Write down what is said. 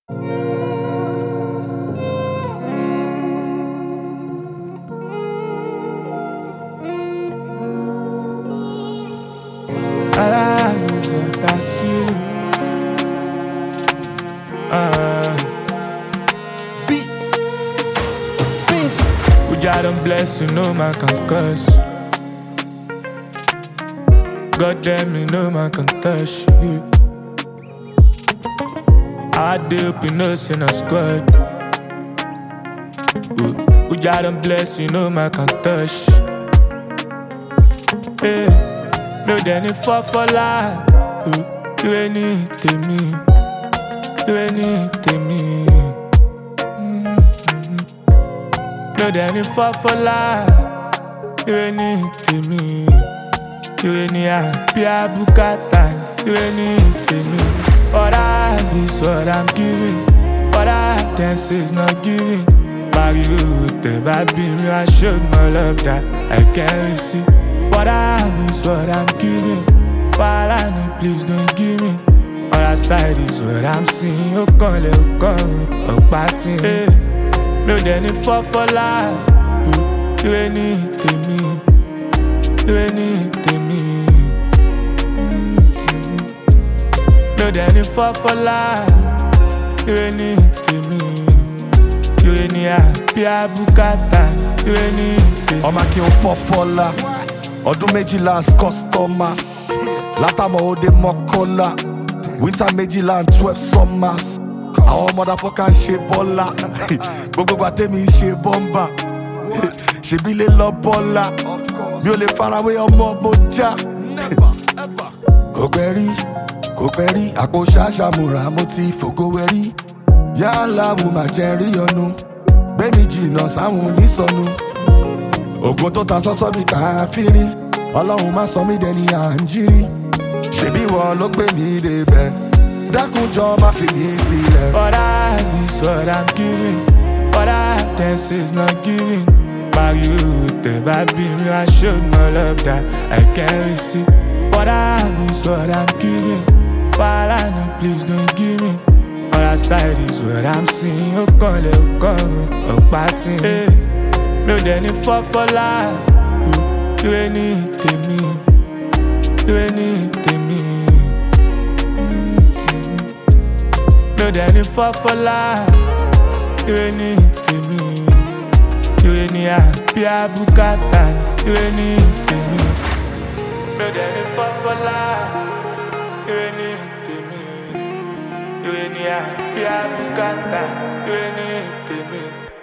Allah is what I see. We got them blessed, you know man can curse. God damn, you know man can touch you. I dip, you know, in a squad. We got them blessed, you know man can touch. Hey, no, then it fall for life. You ain't need to me. You ain't need to me. No, then it fall for life. You ain't need to me. You ain't need a bukata. You ain't need to me. What I have is what I'm giving. What I have then is not giving. Mario, the baby, I showed my love that I can't receive. What I have is what I'm giving. While I need, please don't give me. On that side is what I'm seeing. You can't party. Hey, no, then it fall for life. You ain't need to me. You ain't need to me. No, then it fall for life. You ain't need to me. You ain't need a bukata. You ain't need to me. Ọmọ kí n fọ́ fọ́lá, ọdún méjìlá kọ́sítọ́mà, látàmọ́ òde mọ́kànlá, winter méjìlá and 12 summers. Àwọn motherfucker ń ṣe bọ́lá, gbogbo gbà tèmi ń ṣe bọ́mbà, ṣèbí lè lọ bọ́lá, mi ò lè farawé ọmọ mo já. Kò pẹ́ rí, àpò ṣàṣàmùrà mo ti fògo wẹ̀rí. Yálà wù má jẹ́ rí ọnu, gbẹ́mi jìnnà sáwọn onísọnù. Ògo tó ta sọ́sọ́ bí káfírí, Ọlọ́run má sọ mí dẹni à ń jírí. Ṣèbí wọn ló gbé mi débẹ̀, dákunjọ má fi mí sílẹ̀. What I have is what I'm giving. What I have then is not giving. Mario, the baby, I showed my love that I can't receive. What I have is what I'm giving. While I need, please don't give me. On that side is what I'm seeing. You can't party. Hey, no, then it fall for life. You ain't need to me. You ain't need to me. No, then it fall for life. You ain't need to me. You ain't need a bukata. You ain't need to me. No, then it fall for life. You ain't need to me. You ain't need a bukata. You ain't need to me.